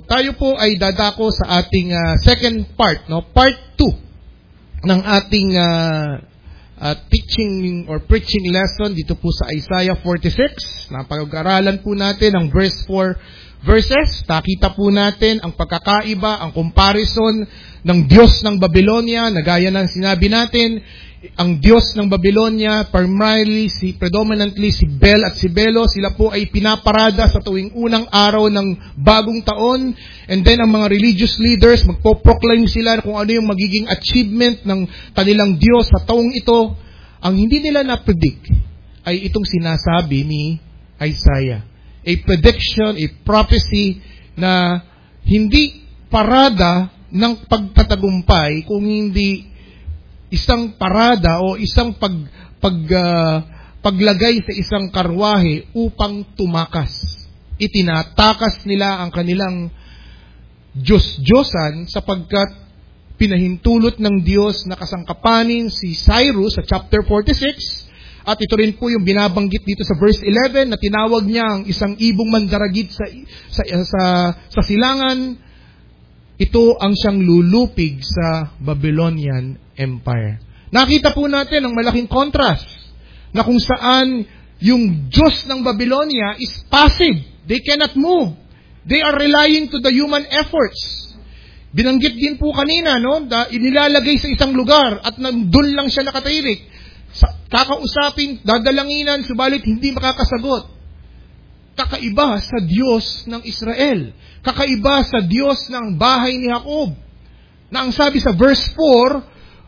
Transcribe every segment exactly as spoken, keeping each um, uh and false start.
tayo po ay dadako sa ating uh, second part, no? Part two ng ating uh, uh, teaching or preaching lesson dito po sa Isaiah forty-six. Napag-aralan po natin ang verse four verses. Nakita po natin ang pagkakaiba, ang comparison ng Diyos ng Babylonia, na gaya ng sinabi natin, ang Diyos ng Babylonia, primarily, si, predominantly si Bel at si Belo, sila po ay pinaparada sa tuwing unang araw ng bagong taon. And then ang mga religious leaders, magpo-proclaim sila kung ano yung magiging achievement ng kanilang Diyos sa taong ito. Ang hindi nila na-predict ay itong sinasabi ni Isaiah. A prediction, a prophecy na hindi parada ng pagtatagumpay kung hindi isang parada o isang pag, pag, uh, paglagay sa isang karwahe upang tumakas. Itinatakas nila ang kanilang Diyos-Diyosan sapagkat pinahintulot ng Diyos na kasangkapanin si Cyrus sa chapter forty-six. At ito rin po yung binabanggit dito sa verse eleven na tinawag niya ang isang ibong mandaragit sa, sa, sa, sa silangan. Ito ang siyang lulupig sa Babylonian Empire. Nakita po natin ang malaking contrast na kung saan yung Diyos ng Babylonia is passive. They cannot move. They are relying to the human efforts. Binanggit din po kanina, no? Da, inilalagay sa isang lugar at nandun lang siya nakatirik. Sa, kakausapin, dadalanginan, subalit hindi makakasagot. Kakaiba sa Diyos ng Israel. Kakaiba sa Diyos ng bahay ni Jacob. Na ang sabi sa verse four,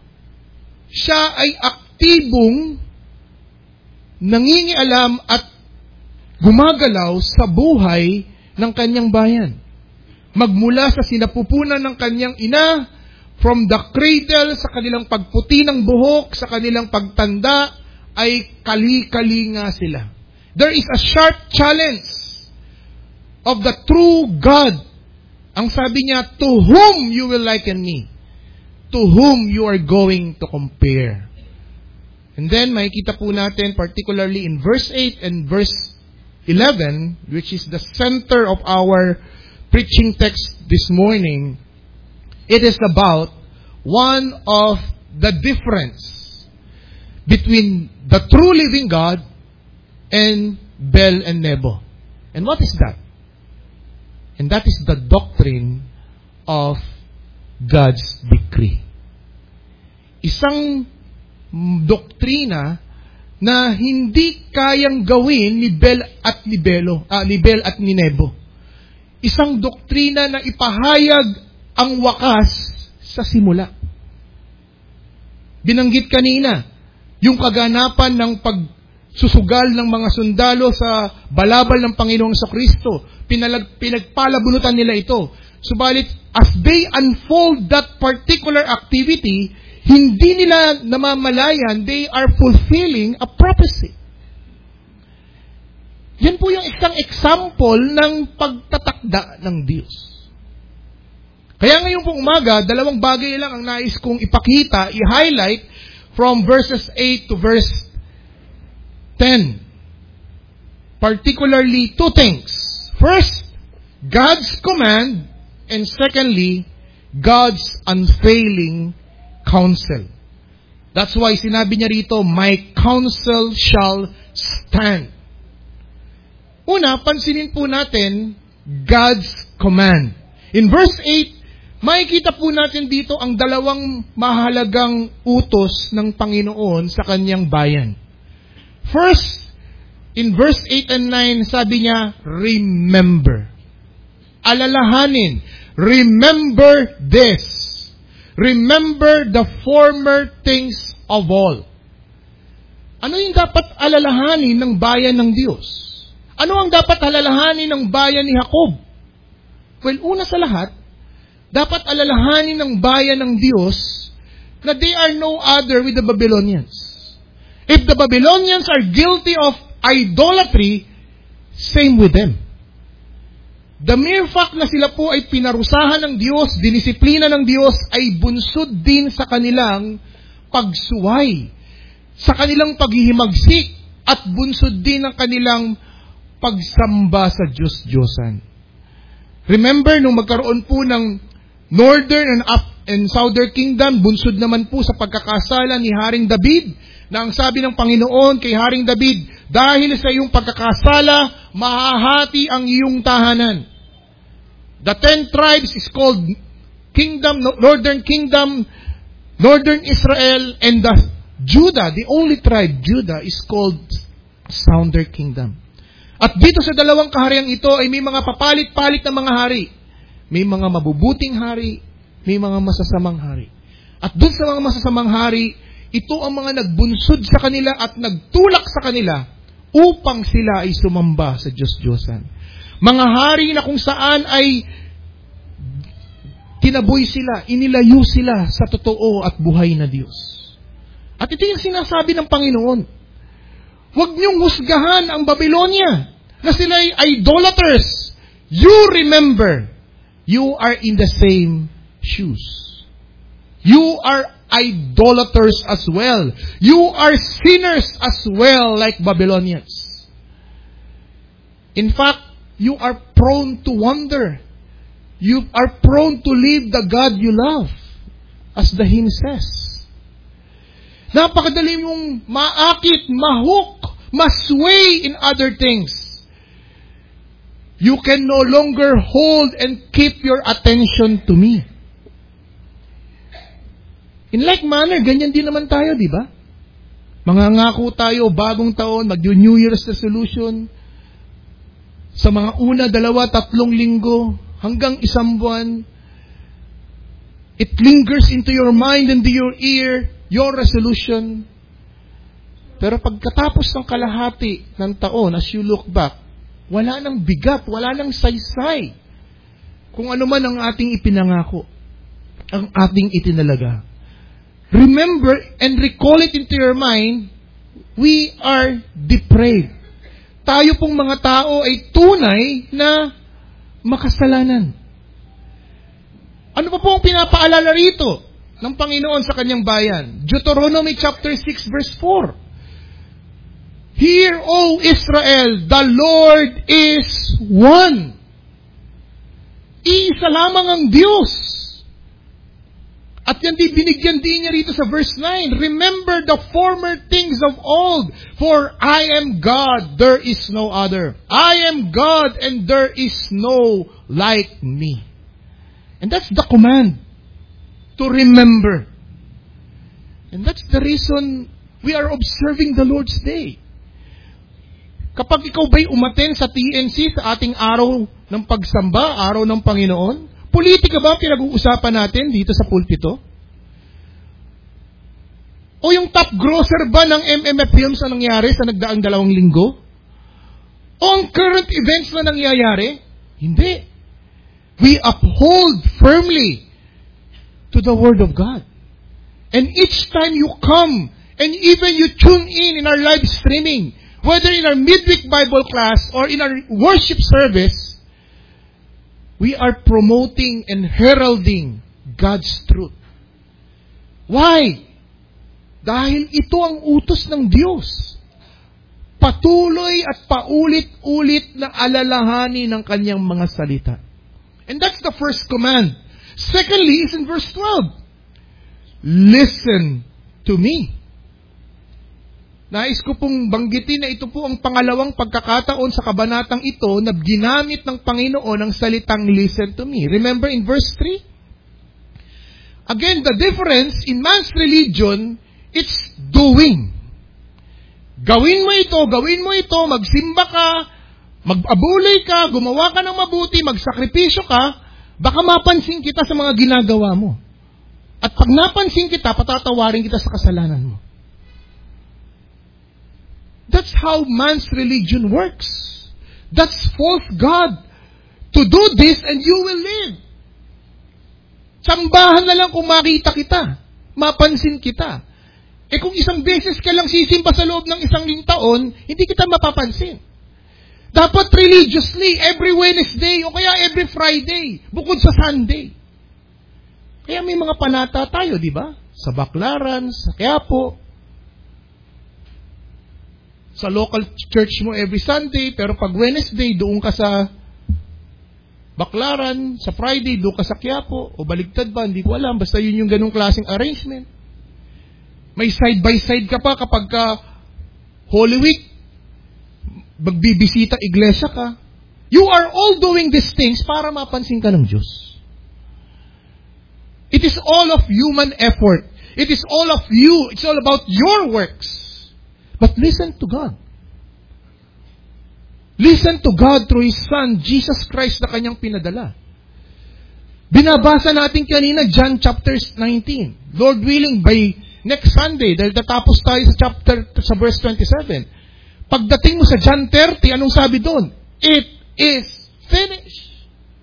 siya ay aktibong nangingialam at gumagalaw sa buhay ng kanyang bayan. Magmula sa sinapupunan ng kanyang ina, from the cradle, sa kanilang pagputi ng buhok, sa kanilang pagtanda, ay kali-kali nga sila. There is a sharp challenge of the true God. Ang sabi niya, to whom you will liken me? To whom you are going to compare? And then, makikita po natin, particularly in verse eight and verse eleven, which is the center of our preaching text this morning, it is about one of the difference between the true living God and Bel and Nebo. And what is that? And that is the doctrine of God's decree. Isang doktrina na hindi kayang gawin ni Bel at ni Belo, ah, ni Bel at ni Nebo. Isang doktrina na ipahayag ang wakas sa simula. Binanggit kanina, yung kaganapan ng pagsusugal ng mga sundalo sa balabal ng Panginoong Kristo. Pinalag, pinagpalabunutan nila ito. Subalit, as they unfold that particular activity, hindi nila namamalayan, they are fulfilling a prophecy. Yan po yung isang example ng pagtatakda ng Diyos. Kaya ngayon pong umaga, dalawang bagay lang ang nais kong ipakita, i-highlight from verses eight to verse ten. Particularly two things. First, God's command, and secondly, God's unfailing counsel. That's why sinabi niya rito, my counsel shall stand. Una, pansinin po natin God's command. In verse eight, makikita po natin dito ang dalawang mahalagang utos ng Panginoon sa kanyang bayan. First, in verse eight and nine, sabi niya, remember. Alalahanin. Remember this. Remember the former things of all. Ano yung dapat alalahanin ng bayan ng Diyos? Ano ang dapat alalahanin ng bayan ni Jacob? Well, una sa lahat, dapat alalahanin ng bayan ng Diyos na they are no other with the Babylonians. If the Babylonians are guilty of idolatry, same with them. The mere fact na sila po ay pinarusahan ng Diyos, dinisiplina ng Diyos, ay bunsod din sa kanilang pagsuway, sa kanilang paghihimagsik, at bunsod din ng kanilang pagsamba sa Diyos-Diyosan. Remember, nung magkaroon po ng Northern and up and Southern Kingdom, bunsod naman po sa pagkakasala ni Haring David, na ang sabi ng Panginoon kay Haring David, dahil sa iyong pagkakasala, mahahati ang iyong tahanan. The ten tribes is called Kingdom, Northern Kingdom, Northern Israel, and the Judah, the only tribe, Judah, is called Southern Kingdom. At dito sa dalawang kahariang ito ay may mga papalit-palit na mga hari. May mga mabubuting hari, may mga masasamang hari. At dun sa mga masasamang hari, ito ang mga nagbunsod sa kanila at nagtulak sa kanila upang sila ay sumamba sa Diyos-Diyosan. Mga hari na kung saan ay tinaboy sila, inilayo sila sa totoo at buhay na Diyos. At ito yung sinasabi ng Panginoon. Huwag niyong husgahan ang Babylonia na sila ay idolaters. You remember, you are in the same shoes. You are idolaters as well. You are sinners as well, like Babylonians. In fact, you are prone to wander. You are prone to leave the God you love, as the hymn says. Napakadali mong maakit, mahook, masway in other things. You can no longer hold and keep your attention to me. In like manner, ganyan din naman tayo, di ba? Mangangako tayo, bagong taon, mag-New Year's resolution. Sa mga una, dalawa, tatlong linggo, hanggang isang buwan, it lingers into your mind and to your ear, your resolution. Pero pagkatapos ng kalahati ng taon, as you look back, wala nang bigat, wala nang saysay. Kung ano man ang ating ipinangako, ang ating itinalaga. Remember and recall it into your mind, we are depraved. Tayo pong mga tao ay tunay na makasalanan. Ano pa po ang pinapaalala rito ng Panginoon sa kanyang bayan? Deuteronomy chapter six verse four. Hear, O Israel, the Lord is one. Iisa lamang ang Diyos. At yan di binigyan din niya rito sa verse nine. Remember the former things of old, for I am God, there is no other. I am God, and there is no like me. And that's the command, to remember. And that's the reason we are observing the Lord's Day. Kapag ikaw ba'y umaten sa T N C, sa ating araw ng pagsamba, araw ng Panginoon, politika ba pinag-uusapan natin dito sa pulpito? O yung top grosser ba ng M M F Films na nangyari sa nagdaang dalawang linggo? O ang current events na nangyayari? Hindi. We uphold firmly to the Word of God. And each time you come, and even you tune in in our live streaming, whether in our midweek Bible class or in our worship service, we are promoting and heralding God's truth. Why? Dahil ito ang utos ng Diyos. Patuloy at paulit-ulit na alalahanin ng kanyang mga salita. And that's the first command. Secondly is in verse twelve. Listen to me. Nais ko pong banggitin na ito po ang pangalawang pagkakataon sa kabanatang ito na ginamit ng Panginoon ang salitang listen to me. Remember in verse three? Again, the difference in man's religion, it's doing. Gawin mo ito, gawin mo ito, magsimba ka, mag-abulay ka, gumawa ka ng mabuti, magsakripisyo ka, baka mapansin kita sa mga ginagawa mo. At pag napansin kita, patatawarin kita sa kasalanan mo. That's how man's religion works. That's false God. To do this and you will live. Sambahan na lang kung makita kita. Mapansin kita. Eh kung isang beses ka lang sisimba sa loob ng isang taon, hindi kita mapapansin. Dapat religiously, every Wednesday o kaya every Friday, bukod sa Sunday. Kaya may mga panata tayo, di ba? Sa Baclaran, sa Quiapo, sa local church mo every Sunday, pero pag Wednesday, doon ka sa Baklaran, sa Friday, doon ka sa Quiapo, o baligtad ba, hindi ko alam, basta yun yung ganung klaseng arrangement. May side-by-side ka pa kapag ka Holy Week, magbibisita iglesia ka. You are all doing these things para mapansin ka ng Diyos. It is all of human effort. It is all of you. It's all about your works. But listen to God. Listen to God through His Son, Jesus Christ, na Kanyang pinadala. Binabasa natin kanina, John chapter nineteen. Lord willing, by next Sunday, dahil tatapos tayo sa chapter, sa verse twenty-seven. Pagdating mo sa John thirty, anong sabi doon? It is finished.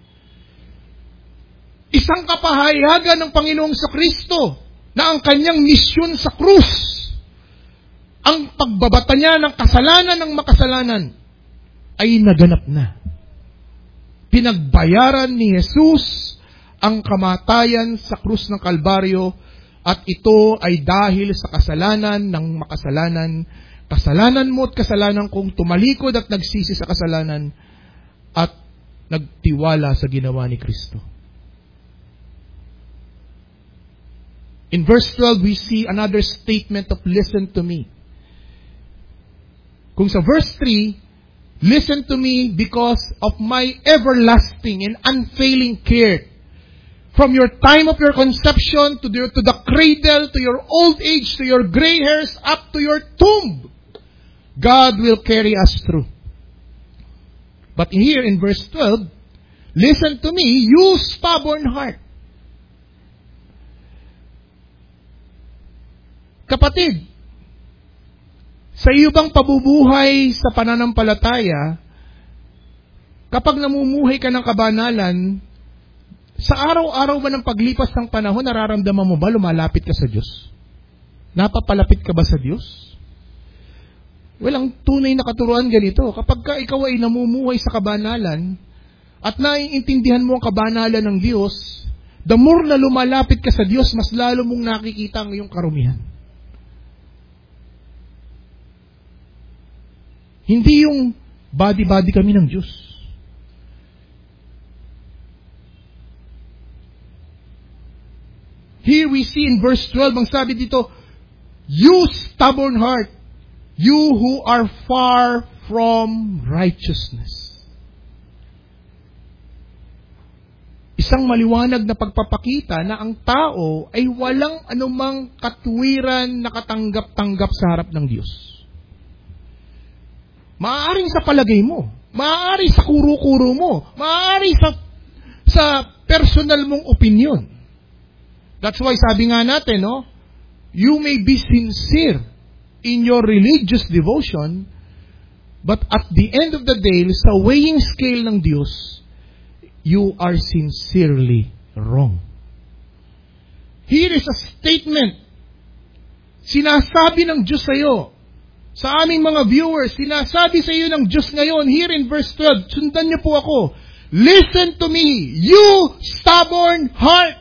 Isang kapahayagan ng Panginoong Kristo na ang Kanyang misyon sa krus, ang pagbabata niya ng kasalanan ng makasalanan, ay naganap na. Pinagbayaran ni Jesus ang kamatayan sa krus ng Kalbaryo, at ito ay dahil sa kasalanan ng makasalanan, kasalanan mo at kasalanan kong tumalikod at nagsisi sa kasalanan at nagtiwala sa ginawa ni Kristo. In verse twelve, we see another statement of listen to me. Kung sa verse three, listen to me because of my everlasting and unfailing care. From your time of your conception to the, to the cradle, to your old age, to your gray hairs, up to your tomb, God will carry us through. But here in verse twelve, listen to me, you stubborn heart. Kapatid, sa iyo bang pabubuhay sa pananampalataya, kapag namumuhay ka ng kabanalan, sa araw-araw ba ng paglipas ng panahon, nararamdaman mo ba lumalapit ka sa Diyos? Napapalapit ka ba sa Diyos? Well, ang tunay na katuruan ganito, kapag ka ikaw ay namumuhay sa kabanalan, at naiintindihan mo ang kabanalan ng Diyos, the more na lumalapit ka sa Diyos, mas lalo mong nakikita ang iyong karumihan. Hindi yung body-body kami ng Diyos. Here we see in verse twelve, ang sabi dito, you stubborn heart, you who are far from righteousness. Isang maliwanag na pagpapakita na ang tao ay walang anumang katuwiran na katanggap-tanggap sa harap ng Diyos. Maaaring sa palagay mo, maaari sa kuro-kuro mo, maaari sa sa personal mong opinion. That's why sabi nga natin, no, you may be sincere in your religious devotion, but at the end of the day, sa weighing scale ng Diyos, you are sincerely wrong. Here is a statement. Sinasabi ng Diyos sa iyo, sa aming mga viewers, sinasabi sa iyo ng Diyos ngayon, here in verse twelve, sundan niyo po ako. Listen to me, you stubborn heart.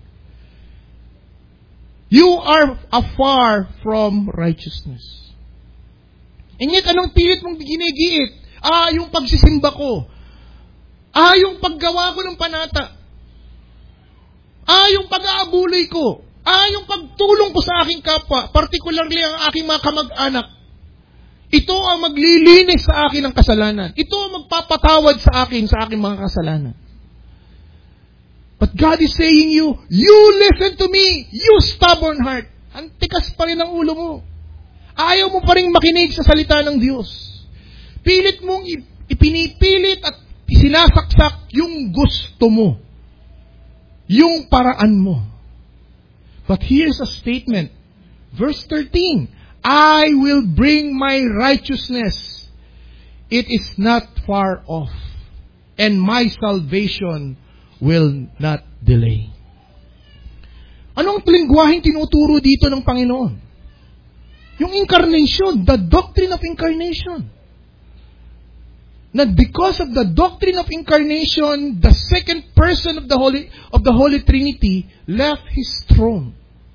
You are afar from righteousness. And yet, anong pilit mong ginigiit? Ah, yung pagsisimba ko. Ah, yung paggawa ko ng panata. Ah, yung pag-aabuloy ko. Ah, yung pagtulong ko sa aking kapwa, particularly ang aking mga kamag-anak. Ito ang maglilinis sa akin ng kasalanan. Ito ang magpapatawad sa akin sa aking mga kasalanan. But God is saying you, you listen to me, you stubborn heart. Ang tikas pa rin ang ulo mo. Ayaw mo pa rin makinig sa salita ng Diyos. Pilit mong ipinipilit at sinasaksak yung gusto mo. Yung paraan mo. But here's a statement. Verse thirteen. I will bring my righteousness. It is not far off. And my salvation will not delay. Anong lingwaheng tinuturo dito ng Panginoon? Yung incarnation, the doctrine of incarnation. Na because of the doctrine of incarnation, the second person of the Holy of the Holy Trinity left His throne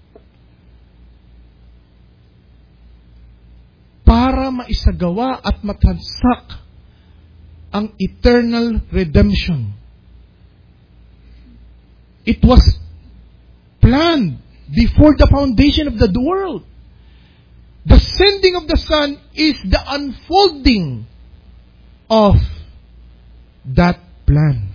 para maisagawa at matansak ang eternal redemption It was planned before the foundation of the world. The sending of the Son is the unfolding of that plan.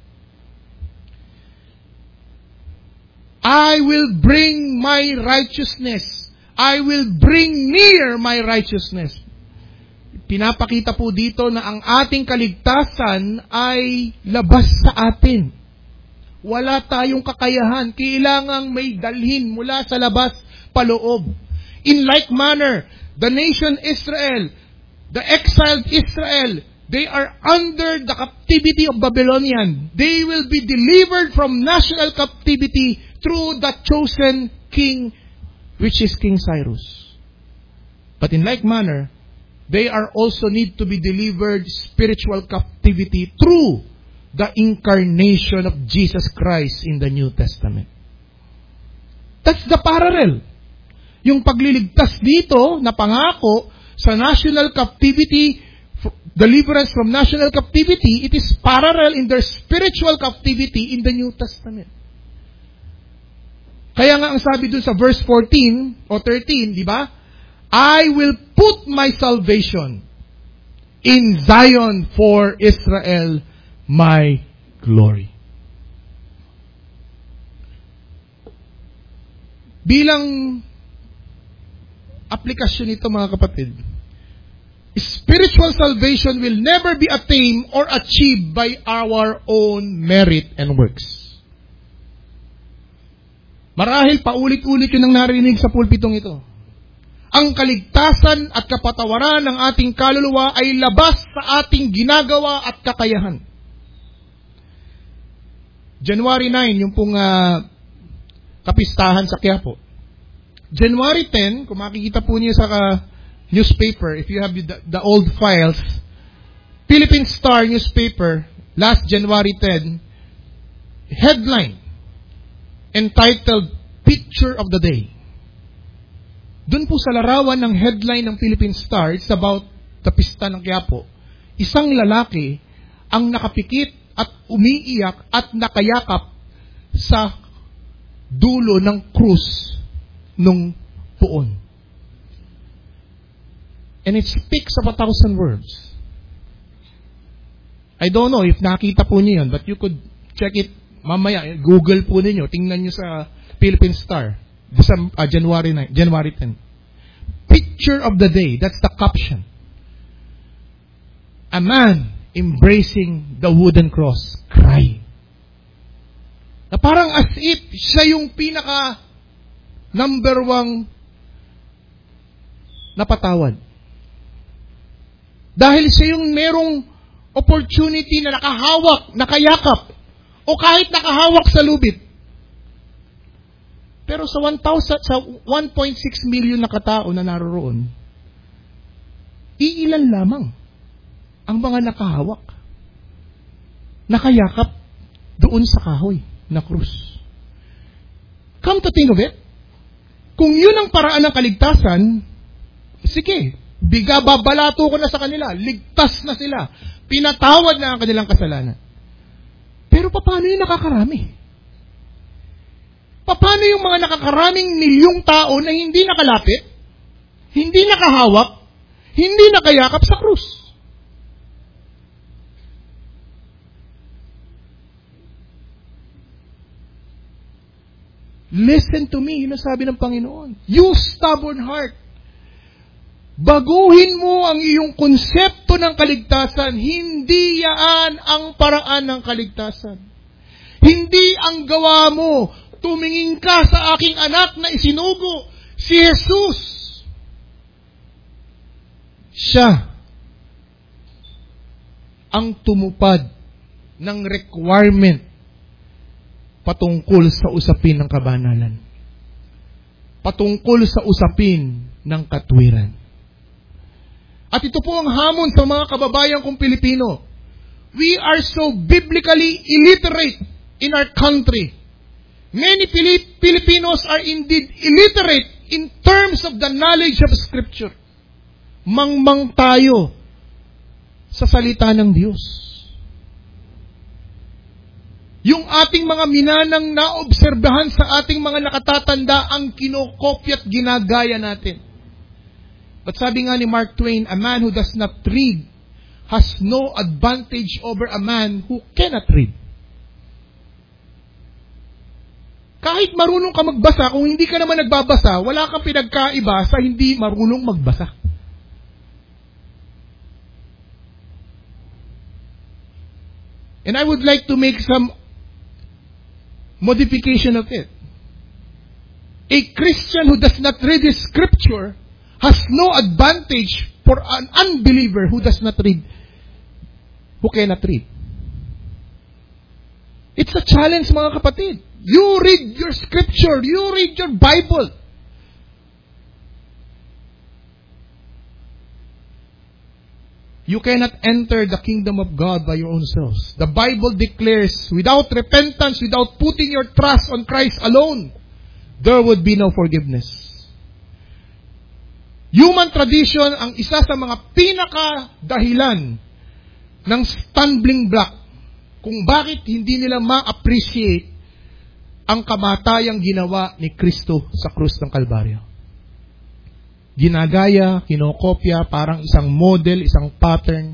I will bring my righteousness. I will bring near my righteousness. Pinapakita po dito na ang ating kaligtasan ay labas sa atin. Wala tayong kakayahan. Kailangang may dalhin mula sa labas paloob. In like manner, the nation Israel, the exiled Israel, they are under the captivity of Babylonian. They will be delivered from national captivity through the chosen king, which is King Cyrus. But in like manner, they are also need to be delivered spiritual captivity through the incarnation of Jesus Christ in the New Testament. That's the parallel. Yung pagliligtas dito na pangako sa national captivity, deliverance from national captivity, it is parallel in their spiritual captivity in the New Testament. Kaya nga ang sabi dun sa verse fourteen o thirteen, di ba? I will put my salvation in Zion for Israel, my glory. Bilang aplikasyon nito, mga kapatid, spiritual salvation will never be attained or achieved by our own merit and works. Marahil paulit-ulit yun ang narinig sa pulpitong ito. Ang kaligtasan at kapatawaran ng ating kaluluwa ay labas sa ating ginagawa at kakayahan. January nine, yung pong uh, kapistahan sa Quiapo. January ten, kung makikita po niyo sa uh, newspaper, if you have the, the old files, Philippine Star newspaper, last January ten, headline, entitled, Picture of the Day. Doon po sa larawan ng headline ng Philippine Star, it's about the pista ng Quiapo. Isang lalaki ang nakapikit at umiiyak at nakayakap sa dulo ng krus nung puon. And it speaks of a thousand words. I don't know if nakita po niyo yun, but you could check it mamaya. Google po ninyo. Tingnan niyo sa Philippine Star. December, uh, January nine, January ten. Picture of the day. That's the caption. A man embracing the wooden cross, crying. Na parang as if siya yung pinaka number one napatawad. Dahil siya yung merong opportunity na nakahawak, nakayakap, o kahit nakahawak sa lubid. Pero sa one thousand, sa one point six million na katao na naroroon, iilan lamang ang mga nakahawak, nakayakap doon sa kahoy na krus. Come to think of it, kung yun ang paraan ng kaligtasan, sige, biga babalato ko na sa kanila, ligtas na sila, pinatawad na ang kanilang kasalanan. Pero paano yung nakakarami? Paano yung mga nakakaraming milyong tao na hindi nakalapit, hindi nakahawak, hindi nakayakap sa krus? Listen to me, yun ang sabi ng Panginoon. You stubborn heart, baguhin mo ang iyong konsepto ng kaligtasan. Hindi yaan ang paraan ng kaligtasan. Hindi ang gawa mo. Tumingin ka sa aking anak na isinugo, si Jesus. Siya ang tumupad ng requirement patungkol sa usapin ng kabanalan. Patungkol sa usapin ng katwiran. At ito po ang hamon sa mga kababayan kong Pilipino. We are so biblically illiterate in our country. Many Pilip- Filipinos are indeed illiterate in terms of the knowledge of Scripture. Mangmang tayo sa salita ng Diyos. Yung ating mga minanang naobserbahan sa ating mga nakatatanda ang kinokopya at ginagaya natin. But sabi nga ni Mark Twain, a man who does not read has no advantage over a man who cannot read. Kahit marunong ka magbasa, kung hindi ka naman nagbabasa, wala kang pinagkaiba sa hindi marunong magbasa. And I would like to make some modification of it. A Christian who does not read his scripture has no advantage for an unbeliever who does not read, who cannot read. It's a challenge, mga kapatid. You read your scripture. You read your Bible. You cannot enter the kingdom of God by your own selves. The Bible declares, without repentance, without putting your trust on Christ alone, there would be no forgiveness. Human tradition ang isa sa mga pinaka-dahilan ng stumbling block kung bakit hindi nila ma-appreciate ang kamatayang ginawa ni Kristo sa krus ng Kalbaryo. Ginagaya, kinokopya, parang isang model, isang pattern.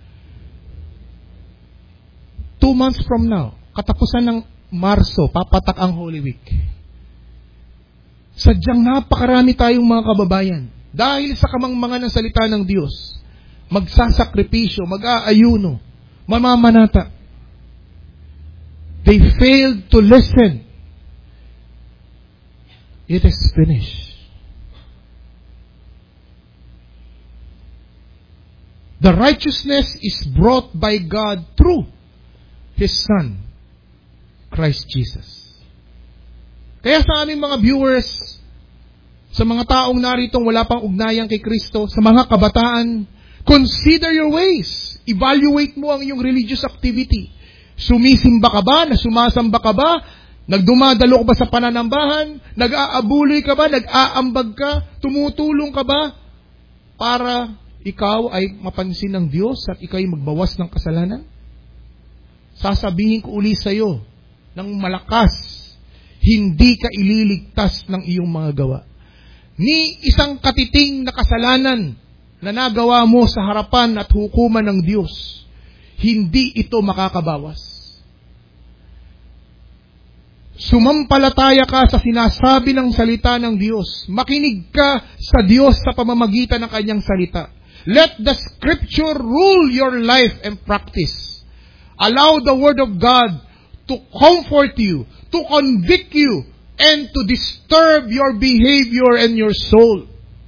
Two months from now, katapusan ng Marso, papatak ang Holy Week. Sadyang napakarami tayong mga kababayan. Dahil sa kamangmangan ng salita ng Diyos, magsasakripisyo, mag-aayuno, mamamanata. They failed to listen. It is finished. The righteousness is brought by God through His Son, Christ Jesus. Kaya sa aming mga viewers, sa mga taong naritong wala pang ugnayan kay Kristo, sa mga kabataan, consider your ways. Evaluate mo ang iyong religious activity. Sumisimba ka ba? Nasumasamba ka ba? Nagdumadalo ka ba sa pananambahan? Nag-aabuloy ka ba? Nag-aambag ka? Tumutulong ka ba? Para ikaw ay mapansin ng Diyos at ikaw ay magbawas ng kasalanan? Sasabihin ko uli sa iyo ng malakas, hindi ka ililigtas ng iyong mga gawa. Ni isang katiting na kasalanan na nagawa mo sa harapan at hukuman ng Diyos, hindi ito makakabawas. Sumampalataya ka sa sinasabi ng salita ng Diyos. Makinig ka sa Diyos sa pamamagitan ng kanyang salita. Let the Scripture rule your life and practice. Allow the Word of God to comfort you, to convict you, and to disturb your behavior and your soul.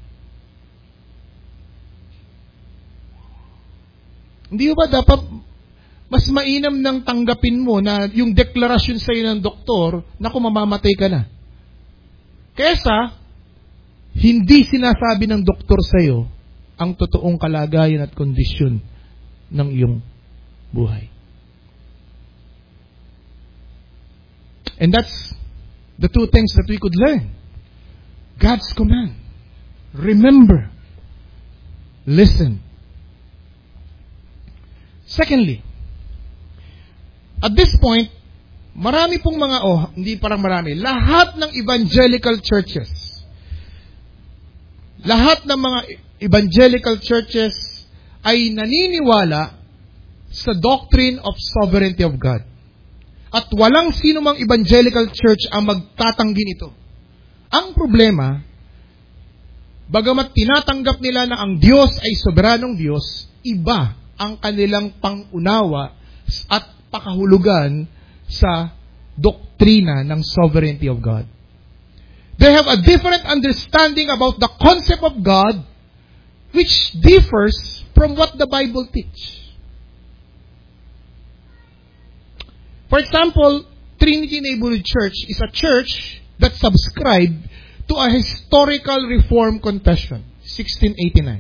Hindi ba dapat mas mainam nang tanggapin mo na yung deklarasyon sa iyo ng doktor na kung mamamatay ka na? Kesa, hindi sinasabi ng doktor sa iyo ang totoong kalagayan at kondisyon ng iyong buhay. And that's the two things that we could learn. God's command. Remember. Listen. Secondly, at this point, marami pong mga, oh, hindi parang marami, lahat ng evangelical churches, lahat ng mga evangelical churches ay naniniwala sa doctrine of sovereignty of God. At walang sino mang evangelical church ang magtatanggi nito. Ang problema, bagamat tinatanggap nila na ang Diyos ay soberanong Diyos, iba ang kanilang pangunawa at pakahulugan sa doktrina ng sovereignty of God. They have a different understanding about the concept of God, which differs from what the Bible teaches. For example, Trinity Neighborhood Church is a church that subscribed to a historical Reformed confession, sixteen eighty-nine.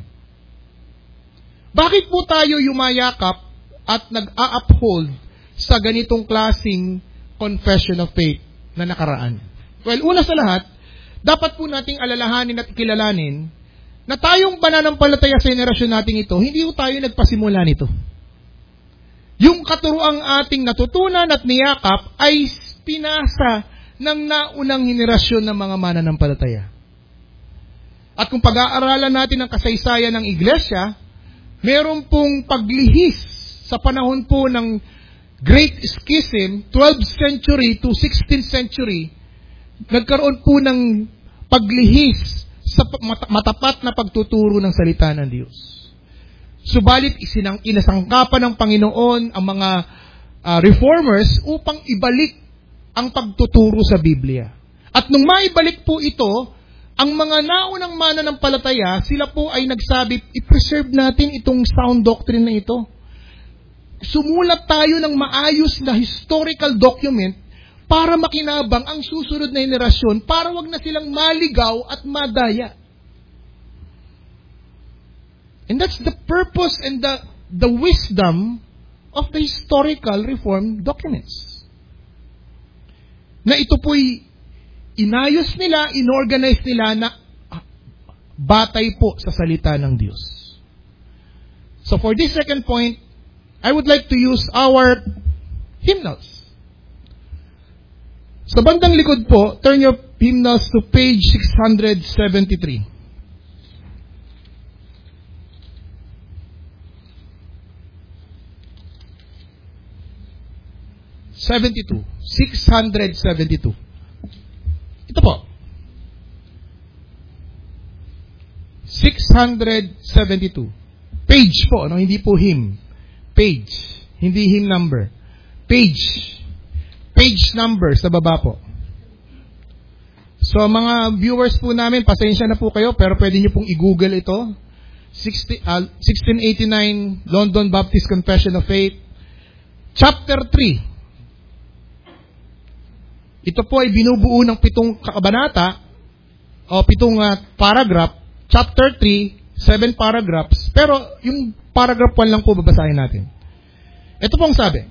Bakit po tayo yumayakap at nag-a-uphold sa ganitong klaseng confession of faith na nakaraan? Well, una sa lahat, dapat po nating alalahanin at kilalanin na tayong pananampalataya sa henerasyon natin ito, hindi po tayo nagpasimula nito. yung katuroang ating natutunan at niyakap ay pinasa ng naunang henerasyon ng mga mananampalataya. At kung pag-aaralan natin ang kasaysayan ng iglesia, meron pong paglihis sa panahon po ng Great Schism, twelfth century to sixteenth century, nagkaroon po ng paglihis sa matapat na pagtuturo ng salita ng Diyos. Subalit isinang inasangkapan ng Panginoon ang mga uh, reformers upang ibalik ang pagtuturo sa Biblia. At nung maibalik po ito, ang mga naunang mananampalataya, sila po ay nagsabi, i-preserve natin itong sound doctrine na ito. Sumulat tayo ng maayos na historical document para makinabang ang susunod na henerasyon, para wag na silang maligaw at madaya. And that's the purpose and the, the wisdom of the historical reform documents. Na ito po'y inayos nila, inorganize nila na batay po sa salita ng Diyos. So for this second point, I would like to use our hymnals. Sa bandang likod po, turn your hymnals to page six seventy-three. seventy-two. six seventy-two. Ito po. six seventy-two. Page po, no? Hindi po hymn. Page. Hindi hymn number. Page. Page number sa baba po. So, mga viewers po namin, pasensya na po kayo, pero pwede nyo pong i-google ito. sixteen eighty-nine London Baptist Confession of Faith. Chapter three. Ito po ay binubuo ng pitong kabanata o pitong uh, paragraph. Chapter three, seven paragraphs. Pero yung paragraph one lang po babasahin natin. Ito pong sabi.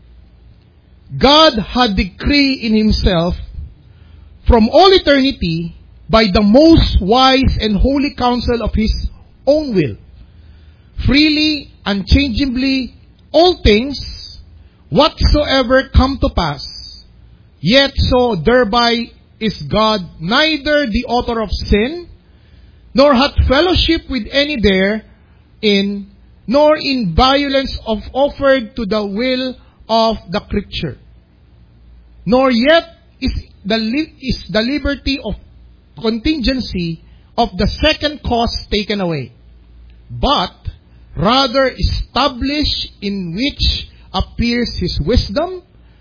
God had decreed in Himself from all eternity by the most wise and holy counsel of His own will, freely, unchangeably, all things, whatsoever come to pass, yet so thereby is God neither the author of sin, nor hath fellowship with any therein, nor in violence of offered to the will of the creature. Nor yet is the, li- is the liberty of contingency of the second cause taken away, but rather established, in which appears His wisdom,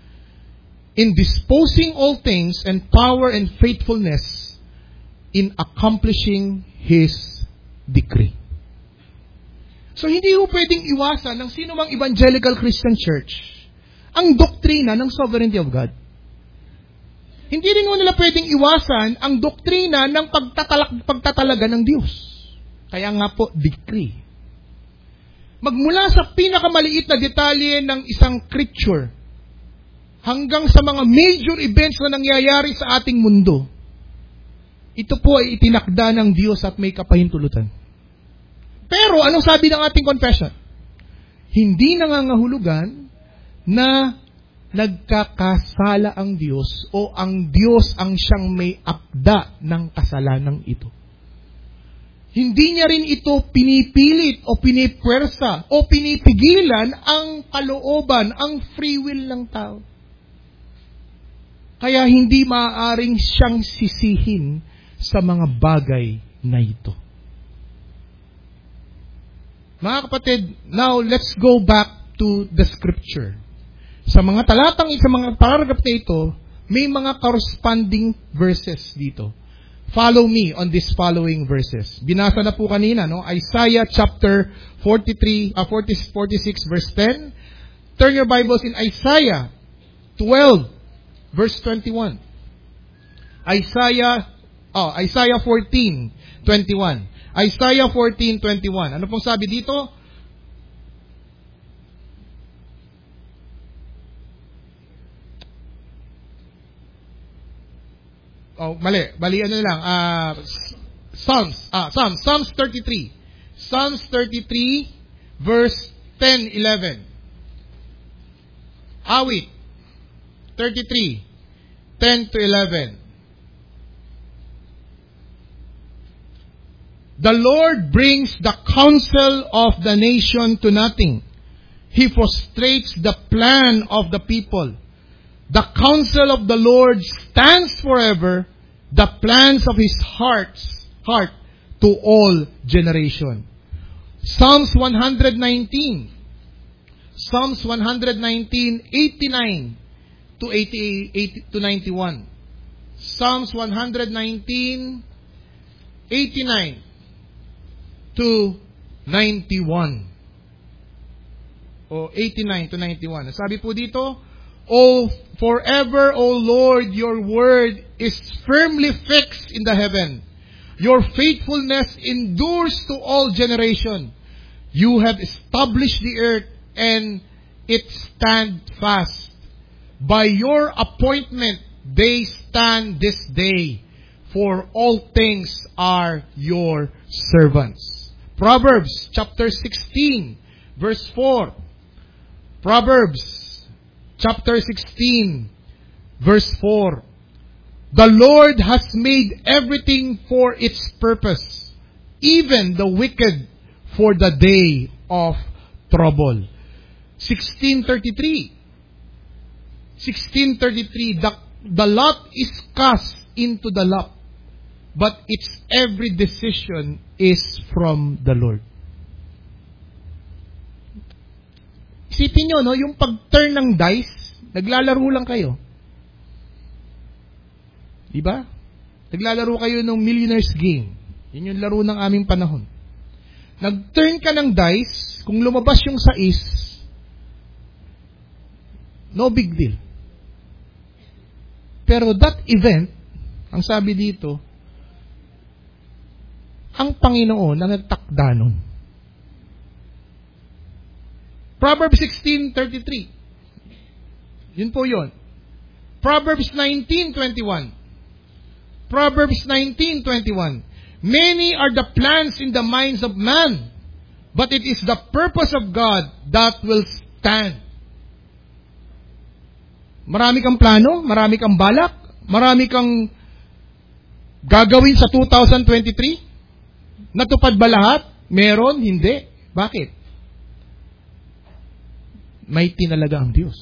in disposing all things, and power and faithfulness in accomplishing His decree. So, hindi ho pwedeng iwasan ng sino mang evangelical Christian church ang doktrina ng sovereignty of God. Hindi rin ho nila pwedeng iwasan ang doktrina ng pagtatalak, pagtatalaga ng Diyos. Kaya nga po, decree. Magmula sa pinakamaliit na detalye ng isang creature hanggang sa mga major events na nangyayari sa ating mundo, ito po ay itinakda ng Diyos at may kapahintulutan. Pero, anong sabi ng ating confession? Hindi nangangahulugan na nagkakasala ang Diyos o ang Diyos ang siyang may akda ng kasalanan ito. Hindi niya rin ito pinipilit o pinipwersa o pinipigilan ang kalooban, ang free will ng tao. Kaya hindi maaaring siyang sisihin sa mga bagay na ito. Mga kapatid, now let's go back to the scripture. Sa mga talatang, sa mga paragraph na ito, may mga corresponding verses dito. Follow me on these following verses. Binasa na po kanina, no? Isaiah chapter forty-three, uh, forty, forty-six verse ten. Turn your Bibles in Isaiah twelve verse twenty-one. Isaiah, oh, Isaiah fourteen twenty-one. Isaiah fourteen twenty-one. Ano pong sabi dito? Oh, mali. Bali ano lang. Uh, Psalms. Ah, Psalms. Psalms thirty-three. Psalms thirty-three verse ten eleven. Awit thirty-three, ten to eleven. The Lord brings the counsel of the nation to nothing. He frustrates the plan of the people. The counsel of the Lord stands forever, the plans of His hearts, heart to all generation. Psalms one nineteen. Psalms one nineteen, eighty-nine to eighty, eighty to ninety-one. Psalms one nineteen, eighty-nine to ninety-one. O eighty-nine to ninety-one. Sabi po dito, O forever, O Lord, your word is firmly fixed in the heaven. Your faithfulness endures to all generation. You have established the earth, and it stand fast. By your appointment, they stand this day, for all things are your servants. Proverbs chapter sixteen, verse four. Proverbs chapter sixteen, verse four. The Lord has made everything for its purpose, even the wicked for the day of trouble. sixteen thirty-three. sixteen thirty-three. The, the lot is cast into the lap, but its every decision is from the Lord. Isipin nyo, no, yung pag-turn ng dice, naglalaro lang kayo. Diba? Naglalaro kayo ng Millionaire's Game. Yun yung laro ng aming panahon. Nag-turn ka ng dice, kung lumabas yung sais, no big deal. Pero that event, ang sabi dito, ang Panginoon na nagtakda nun. Proverbs sixteen thirty-three. Yun po yun. Proverbs nineteen twenty-one. Proverbs nineteen twenty-one. Many are the plans in the minds of man, but it is the purpose of God that will stand. Marami kang plano, marami kang balak, marami kang gagawin sa two thousand twenty-three. Natupad ba lahat? Meron? Hindi. Bakit? May tinalaga ang Diyos.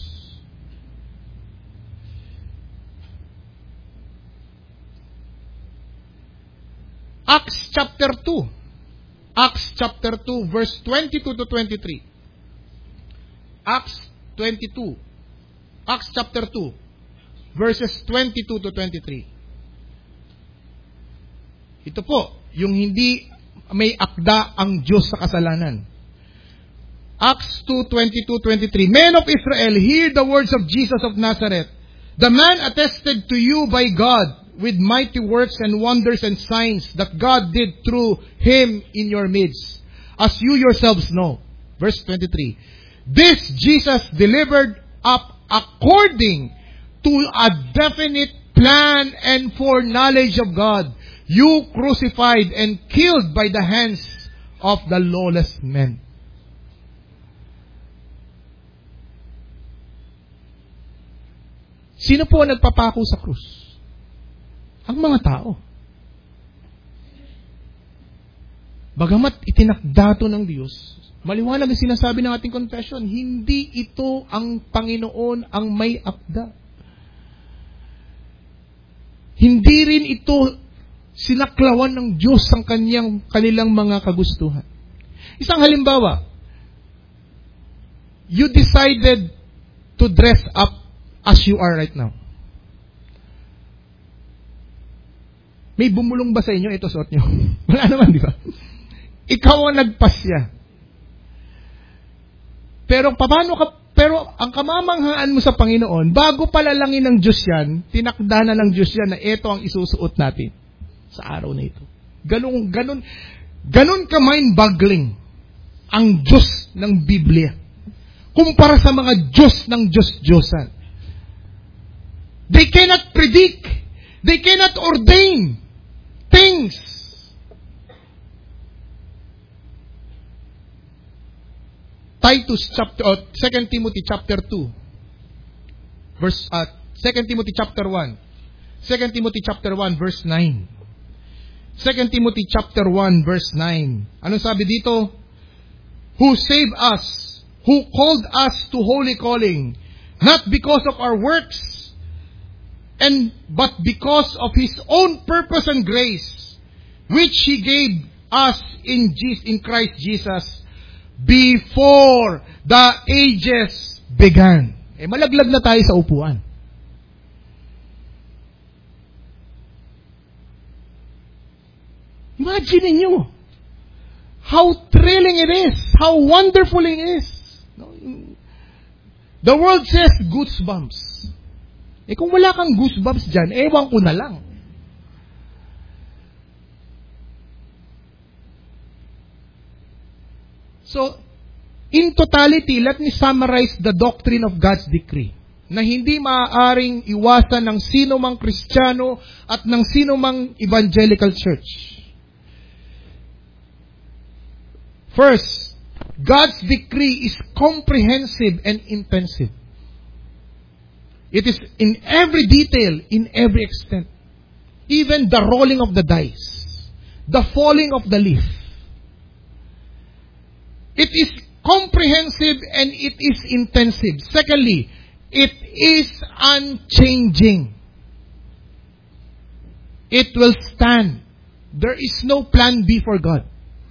Acts chapter two. Acts chapter two, verse twenty-two to twenty-three. Acts twenty-two. Acts chapter two, verses twenty-two to twenty-three. Ito po, yung hindi may akda ang Diyos sa kasalanan. Acts two, twenty-two, twenty-three. Men of Israel, hear the words of Jesus of Nazareth, the man attested to you by God with mighty works and wonders and signs that God did through Him in your midst, as you yourselves know. Verse twenty-three. This Jesus delivered up according to a definite plan and foreknowledge of God, you crucified and killed by the hands of the lawless men. Sino po ang nagpapako sa krus? Ang mga tao. Bagamat itinakda to ng Diyos, maliwanag ang sinasabi ng ating confession, hindi ito ang Panginoon ang may akda. Hindi rin ito sinaklawan ng Diyos ang kanyang, kanilang mga kagustuhan. Isang halimbawa, you decided to dress up as you are right now. May bumulong ba sa inyo ito suot nyo? Wala naman, di ba? Ikaw ang nagpasya. Pero paano ka, pero ang kamamanghaan mo sa Panginoon, bago palalangin ng Diyos yan, tinakda na ng Diyos yan na ito ang isusuot natin sa araw na ito. Ganun, ganun, ganun ka mind-boggling ang Diyos ng Biblia kumpara sa mga Diyos ng Diyos-Diyosan. They cannot predict. They cannot ordain things. Titus chapter, oh, Second Timothy chapter two, verse uh, Second Timothy chapter one. Second Timothy chapter one verse nine. Second Timothy chapter one verse nine. Ano sabi dito? Who saved us, who called us to holy calling, not because of our works, and but because of His own purpose and grace, which He gave us in Jesus, in Christ Jesus, before the ages began. Eh, malaglag na tayo sa upuan. Imagine niyo how thrilling it is, how wonderful it is. The world says goosebumps. Eh kung wala kang goosebumps dyan, ewan ko na lang. So, in totality, let me summarize the doctrine of God's decree na hindi maaaring iwasan ng sino mang Kristiyano at ng sino mang evangelical church. First, God's decree is comprehensive and intensive. It is in every detail, in every extent. Even the rolling of the dice, the falling of the leaf. It is comprehensive and it is intensive. Secondly, it is unchanging. It will stand. There is no plan B for God.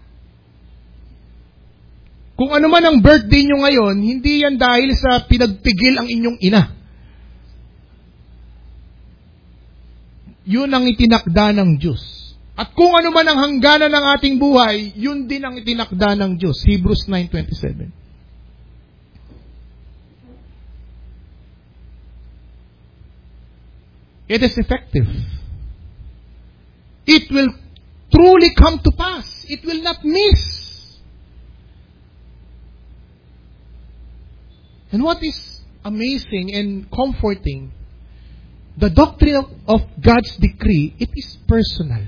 Kung ano man ang birthday nyo ngayon, hindi yan dahil sa pinagpigil ang inyong ina. Yun ang itinakda ng Diyos. At kung ano man ang hangganan ng ating buhay, yun din ang itinakda ng Diyos. Hebrews nine twenty-seven. It is effective. It will truly come to pass. It will not miss. And what is amazing and comforting, the doctrine of, of God's decree, it is personal.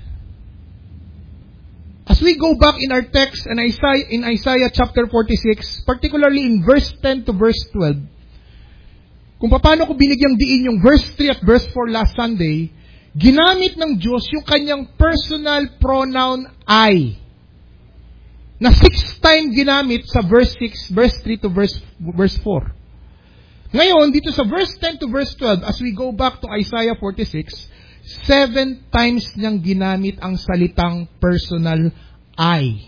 As we go back in our text in Isaiah, in Isaiah chapter forty-six, particularly in verse ten to verse twelve, kung paano ko binigyang diin yung verse three at verse four last Sunday, ginamit ng Diyos yung kanyang personal pronoun I, na six time ginamit sa verse six, verse three to verse, verse four. Ngayon, dito sa verse ten to verse twelve, as we go back to Isaiah forty-six, seven times niyang ginamit ang salitang personal I.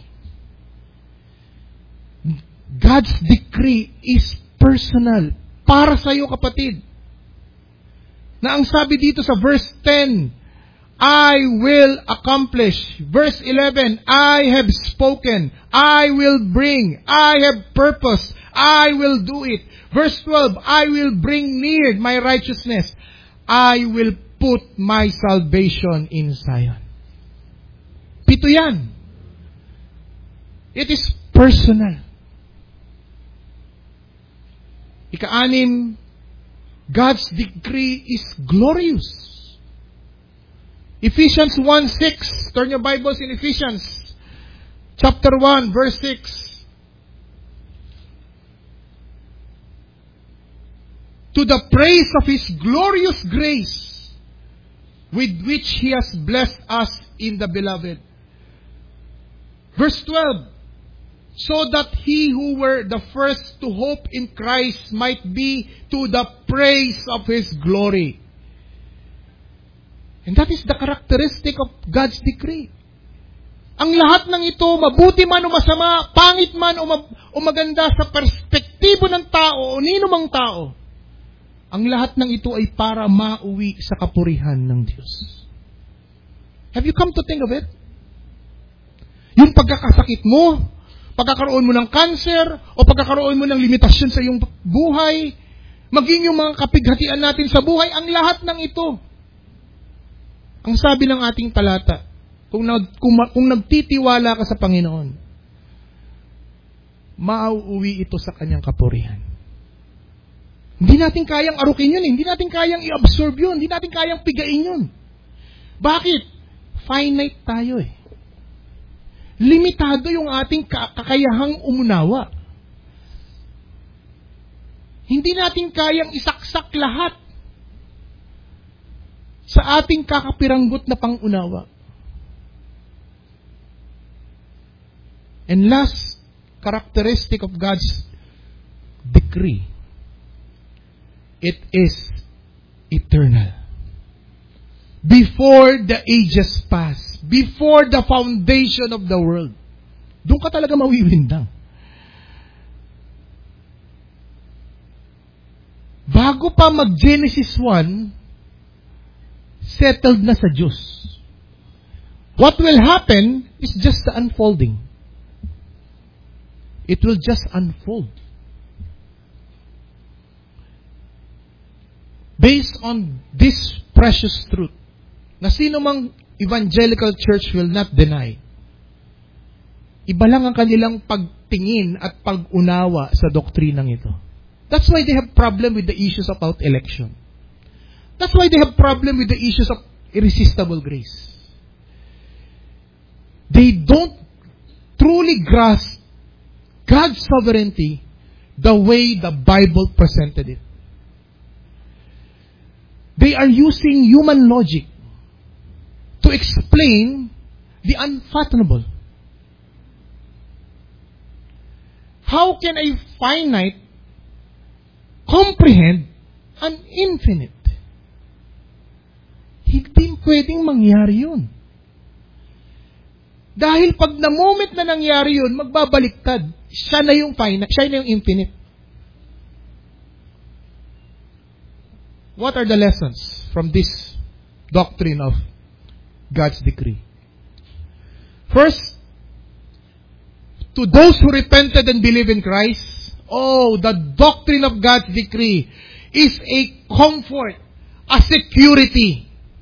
God's decree is personal. Para sa iyo, kapatid. Na ang sabi dito sa verse ten, I will accomplish. Verse eleven, I have spoken. I will bring. I have purpose. I will do it. Verse twelve, I will bring near my righteousness. I will put my salvation in Zion. Pito yan. It is personal. Ika-anim, God's decree is glorious. Ephesians one six. Turn your Bibles in Ephesians chapter one, verse six. To the praise of His glorious grace, with which He has blessed us in the beloved. Verse twelve. So that he who were the first to hope in Christ might be to the praise of His glory. And that is the characteristic of God's decree. Ang lahat ng ito, mabuti man o masama, pangit man o, ma- o maganda sa perspektibo ng tao o ninumang tao, ang lahat ng ito ay para mauwi sa kapurihan ng Diyos. Have you come to think of it? Yung pagkakasakit mo, pagkakaroon mo ng cancer, o pagkakaroon mo ng limitasyon sa iyong buhay, maging yung mga kapighatian natin sa buhay, ang lahat ng ito. Ang sabi ng ating talata, kung, nag, kung, kung nagtitiwala ka sa Panginoon, mauuwi ito sa kanyang kapurihan. Hindi natin kayang arukin yun, eh. Hindi natin kayang i-absorb yun, hindi natin kayang pigain yun. Bakit? Finite tayo eh. Limitado yung ating kakayahang umunawa. Hindi natin kayang isaksak lahat sa ating kakapiranggot na pangunawa. And last characteristic of God's decree, it is eternal. Before the ages pass, before the foundation of the world, doon ka talaga mawiwindang. Bago pa mag-Genesis one, settled na sa Diyos. What will happen is just the unfolding. It will just unfold. Based on this precious truth, na sino mang evangelical church will not deny, iba lang ang kanilang pagtingin at pag-unawa sa doktrinang ito. That's why they have problem with the issues about election. That's why they have problem with the issues of irresistible grace. They don't truly grasp God's sovereignty the way the Bible presented it. They are using human logic to explain the unfathomable. How can a finite comprehend an infinite? Hindi pwedeng mangyari yun. Dahil pag na moment na nangyari yun, magbabaliktad. Siya na yung finite, siya na yung infinite. What are the lessons from this doctrine of God's decree? First, to those who repented and believe in Christ, oh, the doctrine of God's decree is a comfort, a security.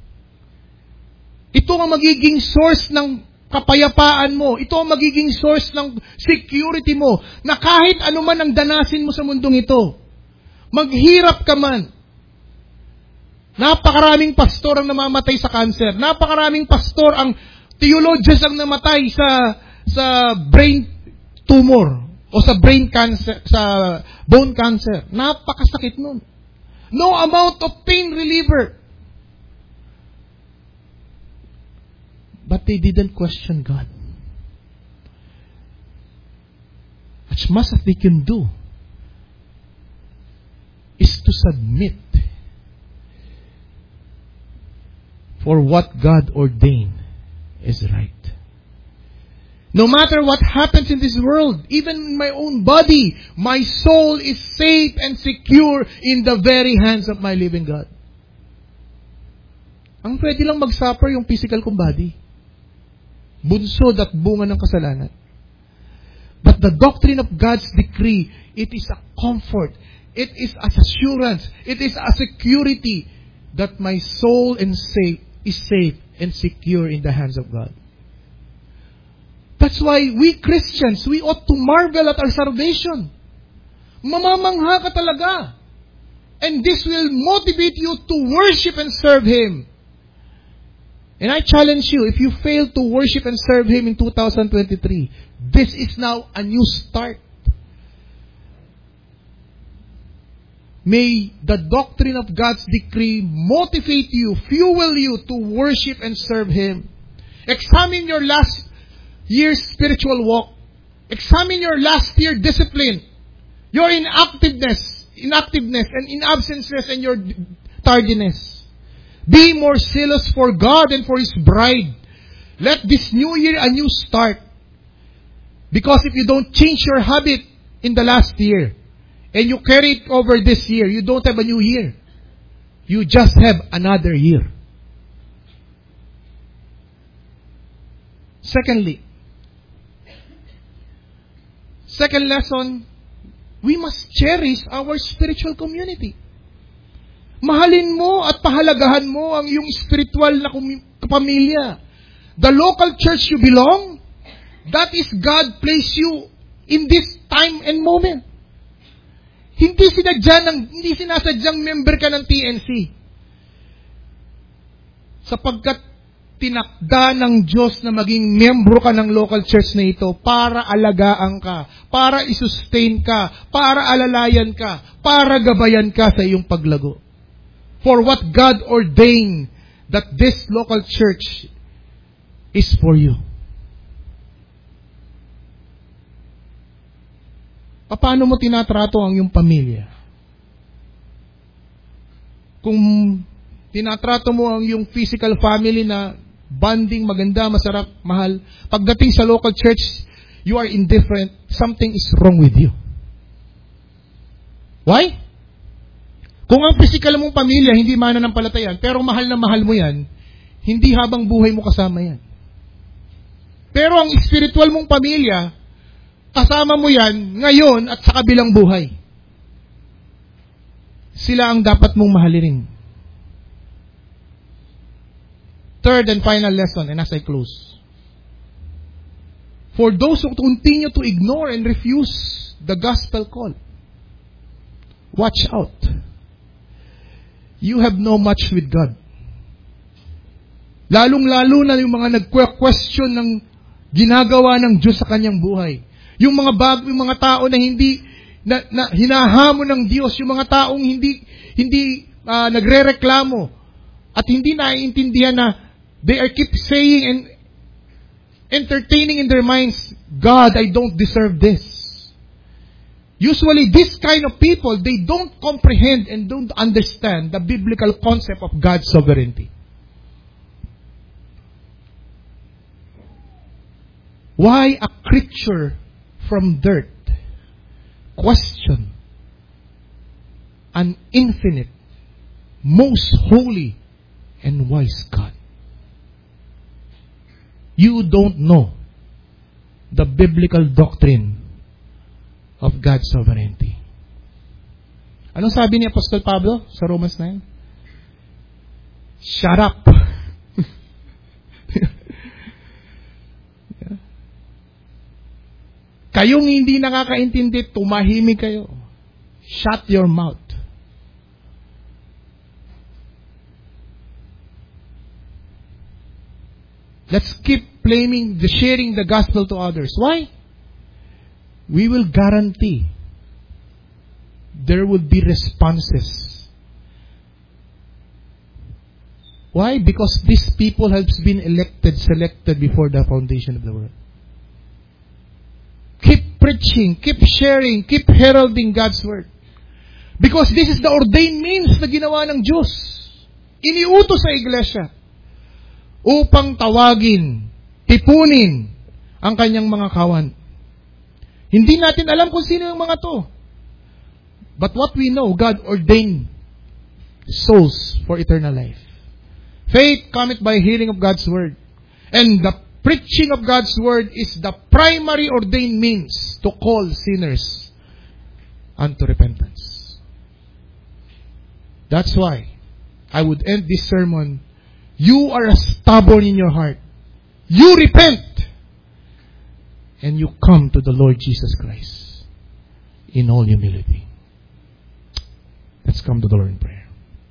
Ito ang magiging source ng kapayapaan mo. Ito ang magiging source ng security mo, na kahit ano man ang danasin mo sa mundong ito, maghirap ka man. Napakaraming pastor ang namamatay sa cancer. Napakaraming pastor ang theologians ang namatay sa sa brain tumor o sa brain cancer, sa bone cancer. Napakasakit nun. No amount of pain reliever. But they didn't question God. As much as they can do is to submit for what God ordained is right. No matter what happens in this world, even in my own body, my soul is safe and secure in the very hands of my living God. Ang pwede lang mag-suffer yung physical kong body. Bunsod at bunga ng kasalanan. But the doctrine of God's decree, it is a comfort. It is an assurance. It is a security that my soul and safe is safe and secure in the hands of God. That's why we Christians, we ought to marvel at our salvation. Mamamangha ka talaga. And this will motivate you to worship and serve Him. And I challenge you, if you fail to worship and serve Him in two thousand twenty-three, this is now a new start. May the doctrine of God's decree motivate you, fuel you to worship and serve Him. Examine your last year's spiritual walk. Examine your last year discipline. Your inactiveness, inactiveness and inabsences and your tardiness. Be more zealous for God and for His bride. Let this new year a new start. Because if you don't change your habit in the last year, and you carry it over this year, you don't have a new year. You just have another year. Secondly, second lesson, we must cherish our spiritual community. Mahalin mo at pahalagahan mo ang iyong spiritual na pamilya. The local church you belong, that is God placed you in this time and moment. Hindi sinadya ng, hindi sinasadyang member ka ng T N C. Sapagkat tinakda ng Diyos na maging membro ka ng local church na ito para alagaan ka, para isustain ka, para alalayan ka, para gabayan ka sa iyong paglago. For what God ordained, that this local church is for you. Paano mo tinatrato ang iyong pamilya? Kung tinatrato mo ang iyong physical family na bonding, maganda, masarap, mahal, pagdating sa local church, you are indifferent, something is wrong with you. Why? Kung ang physical mong pamilya hindi mananampalatayan, pero mahal na mahal mo yan, hindi habang buhay mo kasama yan. Pero ang spiritual mong pamilya, kasama mo yan ngayon at sa kabilang buhay. Sila ang dapat mong mahalin. Third and final lesson, and as I close. For those who continue to ignore and refuse the gospel call, watch out. You have no much with God. Lalong-lalo na yung mga nag-question ng ginagawa ng Diyos sa kanyang buhay. Yung mga bago, yung mga tao na hindi na, na hinahamon ng Diyos, yung mga taong hindi hindi uh, nagrereklamo at hindi naiintindihan na they are keep saying and entertaining in their minds, God, I don't deserve this. Usually, this kind of people, they don't comprehend and don't understand the biblical concept of God's sovereignty. Why a creature from dirt question an infinite, most holy, and wise God? You don't know the biblical doctrine of God's sovereignty. Anong sabi ni Apostol Pablo sa Romans nine? Shut up. Yeah. Kayong hindi nakakaintindi, tumahimik kayo. Shut your mouth. Let's keep claiming, the sharing the gospel to others. Why? We will guarantee there will be responses. Why? Because these people have been elected, selected before the foundation of the world. Keep preaching, keep sharing, keep heralding God's word. Because this is the ordained means na ginawa ng Diyos. Iniutos sa iglesia upang tawagin, tipunin ang kanyang mga kawan. Hindi natin alam kung sino yung mga to. But what we know, God ordained souls for eternal life. Faith cometh by hearing of God's word. And the preaching of God's word is the primary ordained means to call sinners unto repentance. That's why I would end this sermon. You are stubborn in your heart. You repent. And you come to the Lord Jesus Christ in all humility. Let's come to the Lord in prayer.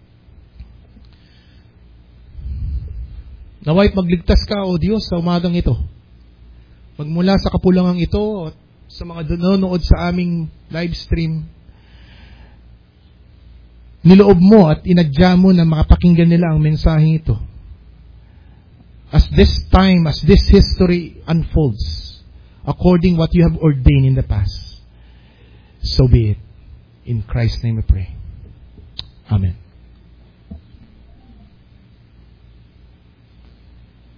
Nawa'y magligtas ka, O Diyos, sa umagang ito. Magmula sa kapulangang ito at sa mga nanonood sa aming live stream, niloob mo at inadya mo na makapakinggan nila ang mensaheng ito. As this time, as this history unfolds, according what you have ordained in the past, so be it. In Christ's name we pray. Amen.